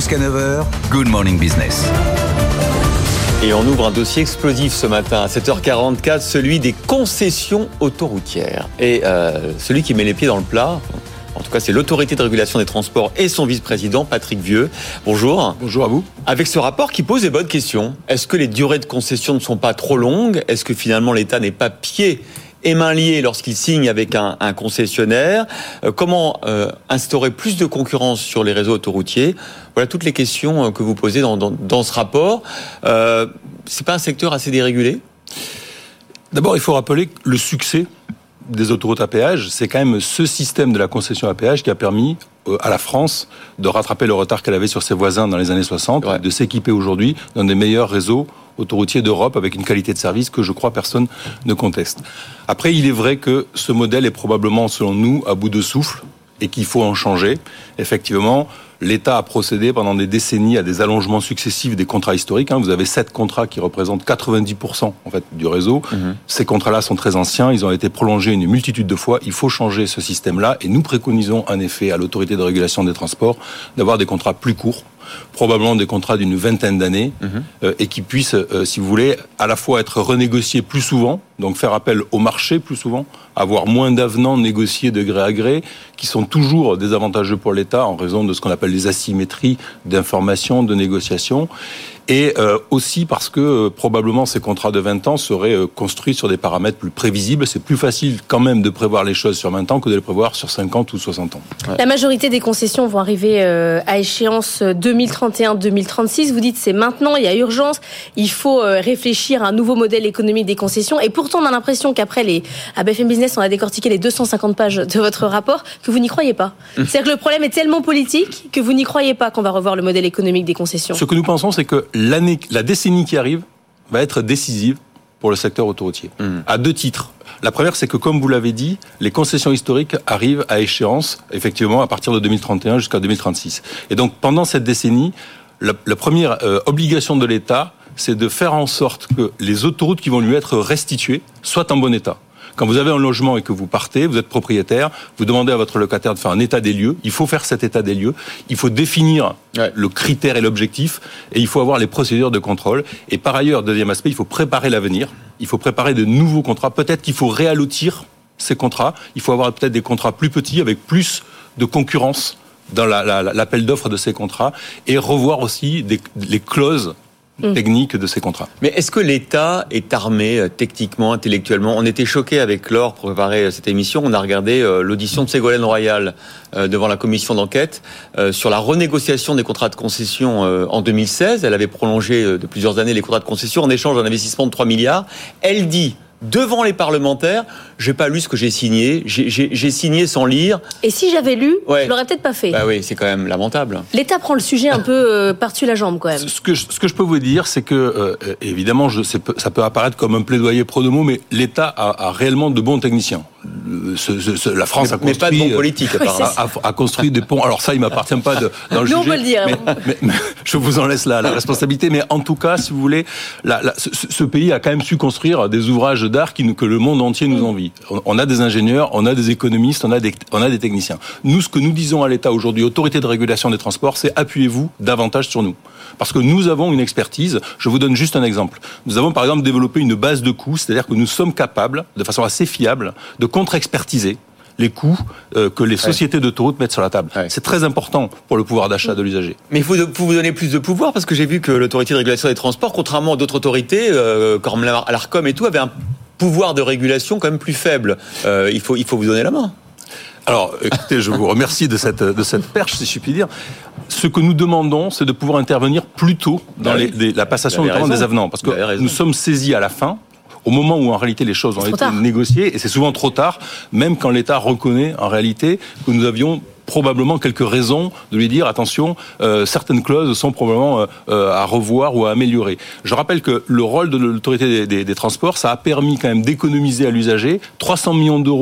Jusqu'à 9h, Good Morning Business. Et on ouvre un dossier explosif ce matin à 7h44, celui des concessions autoroutières. Et celui qui met les pieds dans le plat, en tout cas c'est l'autorité de régulation des transports et son vice-président Patrick Vieux. Bonjour. Bonjour à vous. Avec ce rapport qui pose des bonnes questions. Est-ce que les durées de concession ne sont pas trop longues ? Est-ce que finalement l'État n'est pas pieds et mains liés lorsqu'il signe avec un concessionnaire ? Comment instaurer plus de concurrence sur les réseaux autoroutiers ? Voilà toutes les questions que vous posez dans ce rapport. C'est pas un secteur assez dérégulé ? D'abord, il faut rappeler que le succès des autoroutes à péage, c'est quand même ce système de la concession à péage qui a permis à la France de rattraper le retard qu'elle avait sur ses voisins dans les années 60, ouais, de s'équiper aujourd'hui d'un des meilleurs réseaux autoroutiers d'Europe avec une qualité de service que je crois personne ne conteste. Après, il est vrai que ce modèle est probablement, selon nous, à bout de souffle et qu'il faut en changer. Effectivement, l'État a procédé pendant des décennies à des allongements successifs des contrats historiques. Vous avez 7 contrats qui représentent 90% en fait, du réseau. Ces contrats-là sont très anciens, ils ont été prolongés une multitude de fois. Il faut changer ce système-là et nous préconisons en effet à l'autorité de régulation des transports d'avoir des contrats plus courts, probablement des contrats d'une vingtaine d'années, et qui puissent, si vous voulez, à la fois être renégociés plus souvent, donc faire appel au marché plus souvent, avoir moins d'avenants négociés de gré à gré, qui sont toujours désavantageux pour l'État en raison de ce qu'on appelle les asymétries d'information, de négociation, et aussi parce que probablement ces contrats de 20 ans seraient construits sur des paramètres plus prévisibles. C'est plus facile quand même de prévoir les choses sur 20 ans que de les prévoir sur 50 ou 60 ans. La majorité des concessions vont arriver à échéance 2031-2036. Vous dites c'est maintenant, il y a urgence, il faut réfléchir à un nouveau modèle économique des concessions. Et pourtant, on a l'impression qu'après, à BFM Business, on a décortiqué les 250 pages de votre rapport, que vous n'y croyez pas. C'est-à-dire que le problème est tellement politique que vous n'y croyez pas qu'on va revoir le modèle économique des concessions. Ce que nous pensons, c'est que la décennie qui arrive va être décisive pour le secteur autoroutier. À deux titres. La première, c'est que, comme vous l'avez dit, les concessions historiques arrivent à échéance, effectivement, à partir de 2031 jusqu'à 2036. Et donc, pendant cette décennie, la première obligation de l'État, c'est de faire en sorte que les autoroutes qui vont lui être restituées soient en bon état. Quand vous avez un logement et que vous partez, vous êtes propriétaire, vous demandez à votre locataire de faire un état des lieux. Il faut faire cet état des lieux. Il faut définir le critère et l'objectif. Et il faut avoir les procédures de contrôle. Et par ailleurs, deuxième aspect, il faut préparer l'avenir. Il faut préparer de nouveaux contrats. Peut-être qu'il faut réallotir ces contrats. Il faut avoir peut-être des contrats plus petits avec plus de concurrence dans l'appel d'offres de ces contrats. Et revoir aussi les clauses technique de ces contrats. Mais est-ce que l'État est armé techniquement, intellectuellement ? On était choqués avec Laure pour préparer cette émission. On a regardé l'audition de Ségolène Royal devant la commission d'enquête sur la renégociation des contrats de concession en 2016. Elle avait prolongé de plusieurs années les contrats de concession en échange d'un investissement de 3 milliards. Elle dit devant les parlementaires, j'ai pas lu ce que j'ai signé, j'ai signé sans lire. Et si j'avais lu, je l'aurais peut-être pas fait. Bah oui, c'est quand même lamentable. L'État prend le sujet un peu par-dessus la jambe quand même. Ce que je peux vous dire, c'est que, évidemment, ça peut apparaître comme un plaidoyer pro domo, mais l'État a réellement de bons techniciens. La France a construit... Mais pas de bons politiques, a construit des ponts. Alors ça, il m'appartient pas dans le juger. Non, on peut le dire. Mais je vous en laisse la responsabilité. Mais en tout cas, si vous voulez, ce pays a quand même su construire des ouvrages d'art que le monde entier nous envie. On a des ingénieurs, on a des économistes, on a des techniciens. Nous, ce que nous disons à l'État aujourd'hui, autorité de régulation des transports, c'est appuyez-vous davantage sur nous. Parce que nous avons une expertise. Je vous donne juste un exemple. Nous avons par exemple développé une base de coûts, c'est-à-dire que nous sommes capables, de façon assez fiable, de contre-expertiser les coûts que les sociétés d'autoroutes mettent sur la table. C'est très important pour le pouvoir d'achat de l'usager. Mais il faut vous donner plus de pouvoir, parce que j'ai vu que l'autorité de régulation des transports, contrairement à d'autres autorités, comme l'ARCOM et tout, avait un pouvoir de régulation quand même plus faible. Il faut vous donner la main. Alors, écoutez, je vous remercie de cette perche, si je puis dire. Ce que nous demandons, c'est de pouvoir intervenir plus tôt dans la passation notamment des avenants. Parce que nous sommes saisis à la fin, au moment où en réalité les choses ont été négociées, et c'est souvent trop tard, même quand l'État reconnaît en réalité que nous avions probablement quelques raisons de lui dire attention, certaines clauses sont probablement à revoir ou à améliorer. Je rappelle que le rôle de l'autorité des transports, ça a permis quand même d'économiser à l'usager 300 millions d'euros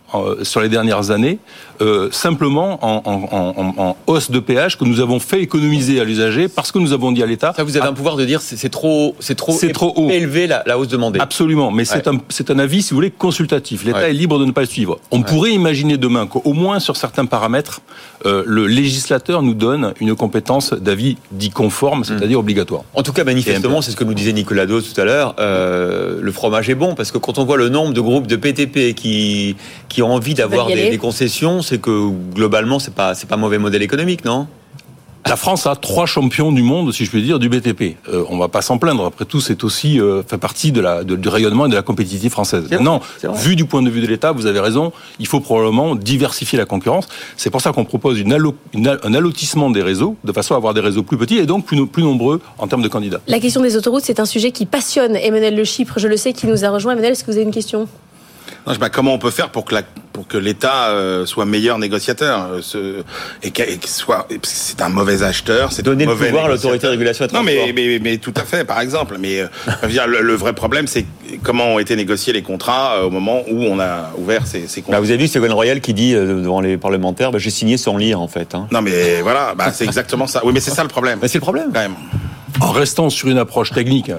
sur les dernières années, simplement en hausse de péage que nous avons fait économiser à l'usager parce que nous avons dit à l'État... Ça, vous avez un pouvoir de dire c'est trop haut. Élevé la hausse demandée. Absolument, mais c'est un avis, si vous voulez, consultatif. L'État est libre de ne pas le suivre. On pourrait imaginer demain qu'au moins sur certains paramètres, le législateur nous donne une compétence d'avis dit conforme, c'est-à-dire obligatoire. En tout cas, manifestement, c'est ce que nous disait Nicolas Dos tout à l'heure, le fromage est bon, parce que quand on voit le nombre de groupes de PTP qui ont envie d'avoir des concessions, c'est que globalement, c'est pas mauvais modèle économique, non ? La France a 3 champions du monde, si je puis dire, du BTP. On va pas s'en plaindre. Après tout, c'est aussi fait partie du rayonnement et de la compétitivité française. Non, vu du point de vue de l'État, vous avez raison. Il faut probablement diversifier la concurrence. C'est pour ça qu'on propose un allotissement des réseaux, de façon à avoir des réseaux plus petits et donc plus nombreux en termes de candidats. La question des autoroutes, c'est un sujet qui passionne Emmanuel Le Chypre. Je le sais, qui nous a rejoint. Emmanuel, est-ce que vous avez une question ? Non, comment on peut faire pour que l'État soit meilleur négociateur et c'est un mauvais acheteur, c'est donner le pouvoir à l'autorité de régulation et de transport. Non, mais tout à fait, par exemple. Mais je veux dire, le vrai problème, c'est comment ont été négociés les contrats au moment où on a ouvert ces contrats. Vous avez vu Ségolène Royal qui dit devant les parlementaires, j'ai signé sans lire en fait. Non, mais voilà, c'est exactement ça. Oui, mais c'est ça le problème. Mais c'est le problème quand même. En restant sur une approche technique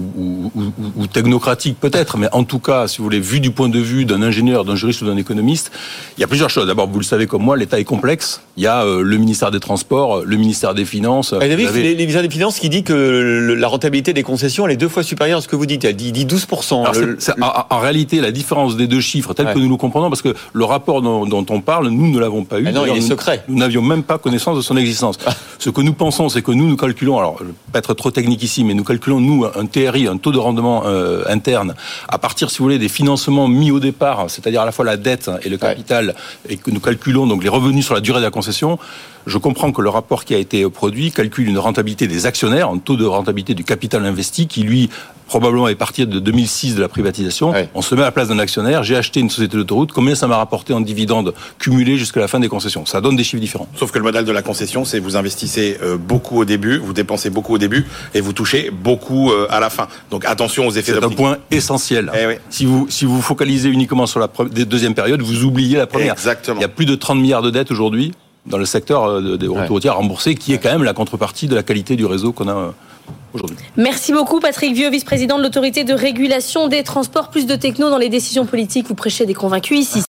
ou technocratique peut-être, mais en tout cas, si vous voulez, vu du point de vue d'un ingénieur, d'un juriste ou d'un économiste, il y a plusieurs choses. D'abord, vous le savez comme moi, l'État est complexe. Il y a le ministère des Transports, le ministère des Finances. Vous avez vu les ministères des Finances qui dit que la rentabilité des concessions elle est 2 fois supérieure à ce que vous dites. Elle dit 12%. Alors, en réalité, la différence des deux chiffres, tels que nous le comprenons, parce que le rapport dont on parle, nous ne l'avons pas eu. Non, il est secret. Nous n'avions même pas connaissance de son existence. Ce que nous pensons, c'est que nous calculons, alors, pas être trop technique ici, mais nous calculons, nous, un TRI, un taux de rendement interne, à partir, si vous voulez, des financements mis au départ, c'est-à-dire à la fois la dette et le capital, et que nous calculons donc les revenus sur la durée de la concession. Je comprends que le rapport qui a été produit calcule une rentabilité des actionnaires, un taux de rentabilité du capital investi qui, lui, probablement est parti de 2006 de la privatisation. Ouais. On se met à la place d'un actionnaire. J'ai acheté une société d'autoroute. Combien ça m'a rapporté en dividendes cumulés jusqu'à la fin des concessions ? Ça donne des chiffres différents. Sauf que le modèle de la concession, c'est vous investissez beaucoup au début, vous dépensez beaucoup au début et vous touchez beaucoup à la fin. Donc attention aux effets d'optique. C'est un point essentiel. Oui. Si vous focalisez uniquement sur la deuxième période, vous oubliez la première. Exactement. Il y a plus de 30 milliards de dettes aujourd'hui dans le secteur des autoroutières remboursées, qui est quand même la contrepartie de la qualité du réseau qu'on a aujourd'hui. Merci beaucoup Patrick Vieux, vice-président de l'autorité de régulation des transports. Plus de techno dans les décisions politiques. Vous prêchez des convaincus ici.